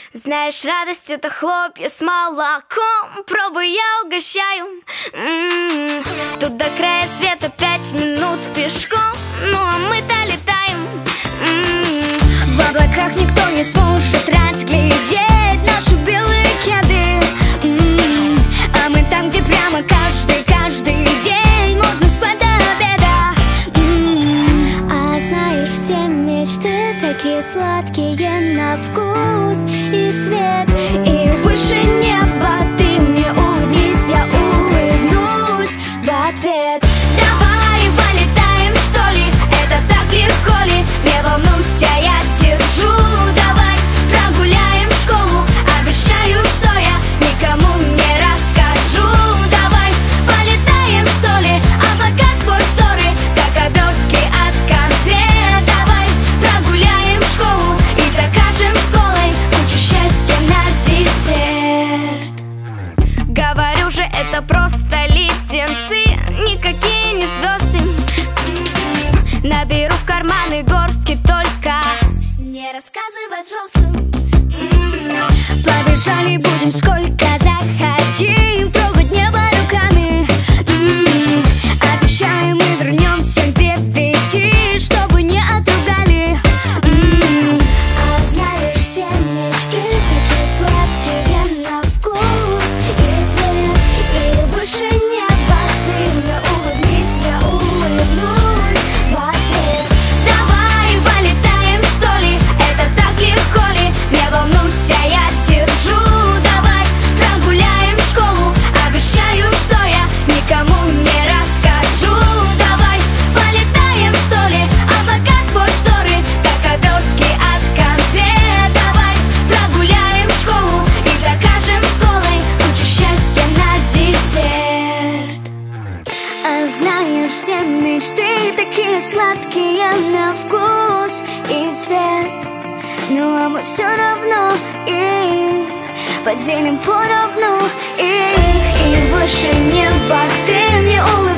Знаешь, радость — это хлопья с молоком. Пробуй, я угощаю. Тут до края света 5 минут пешком. Ну а мы-то летаем. В облаках никто не сможет разглядеть наши белые кеды. А мы там, где прямо каждый день можно спать до обеда. А знаешь, все мечты такие сладкие на вкус и цвет. И выше неба ты мне улыбнись, я улыбнусь в ответ. Давай полетаем, что ли? Это так легко ли? Не волнуйся, я держу. Давай прогуляем школу. Обещаю, что я никому не расскажу. Давай полетаем, что ли? Облака сквозь шторы, как обертки от конфет. Давай прогуляем школу и закажем с колой кучу счастья на десерт. Говорю же, это просто леденцы, никакие не звезды. Наберу в карманы горстки только. Не рассказывай взрослым. Побежали, будем сколько захотим трогать небо руками. Обещаем, мы вернемся к 9, чтобы не отругали. А знаешь, все мечты такие сладкие на вкус и цвет. И выше неба ты мне улыбнись, я улыбнусь в ответ. Давай полетаем, что ли? Это так легко ли? Не волнуйся, я держу. Давай прогуляем школу. Обещаю, что я никому не расскажу. Давай полетаем, что ли? Облака сквозь шторы, как обертки от конфет. Давай прогуляем школу и закажем с колой кучу счастья на десерт. А знаешь, все мечты такие сладкие на вкус и цвет. Ну а мы все равно их поделим поровну. И выше неба ты мне улыбнись.